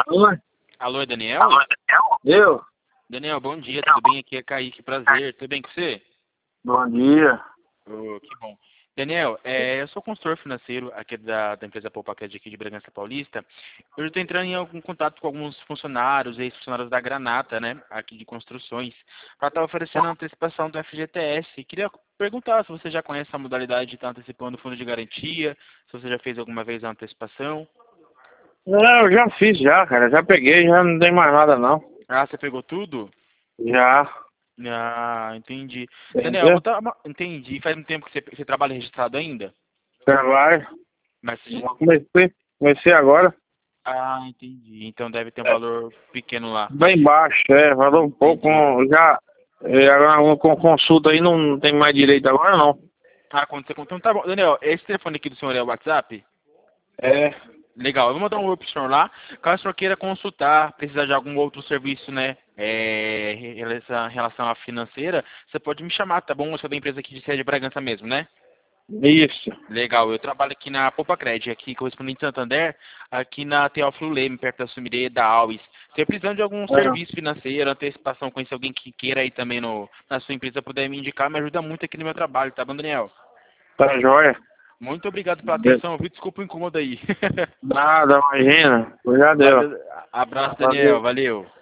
Oi. Alô, é Daniel? Eu? Daniel, bom dia, tudo bem? Aqui é Kaique, prazer. Tudo bem com você? Bom dia. Oh, que bom. Daniel, eu sou consultor financeiro aqui da empresa Poupa Crédito aqui de Bragança Paulista. Eu estou entrando em algum contato com alguns funcionários, ex-funcionários da Granata, né, aqui de construções, para estar oferecendo a antecipação do FGTS. Queria perguntar se você já conhece a modalidade de estar antecipando o fundo de garantia, se você já fez alguma vez a antecipação. Não, eu já fiz já, cara. Já peguei, já não tem mais nada não. Ah, você pegou tudo? Já. Ah, entendi. Daniel, Entendeu? entendi. Faz um tempo que você trabalha registrado ainda? Trabalho. Mas Comecei agora. Ah, entendi. Então deve ter um valor pequeno lá. Bem baixo, valor um pouco. Entendi. Já. Agora com consulta aí não tem mais direito agora não. Ah, quando você contou, tá bom. Daniel, esse telefone aqui do senhor é o WhatsApp? É. Legal, eu vou mandar um oi pro senhor lá. Caso o senhor queira consultar, precisar de algum outro serviço, né? Em relação à financeira, você pode me chamar, tá bom? Eu sou da empresa aqui de sede de Bragança mesmo, né? Isso. Legal, eu trabalho aqui na Poupa Crédito, aqui correspondente de Santander, aqui na Teófilo Leme, perto da Sumirê, da Alves. Você precisando de algum serviço financeiro, antecipação, conhecer alguém que queira aí também na sua empresa, puder me indicar, me ajuda muito aqui no meu trabalho, tá bom, Daniel? Tá joia. Muito obrigado pela atenção, viu? Desculpa o incômodo aí. Nada, imagina. Já deu. Valeu, abraço, Daniel, Valeu. valeu.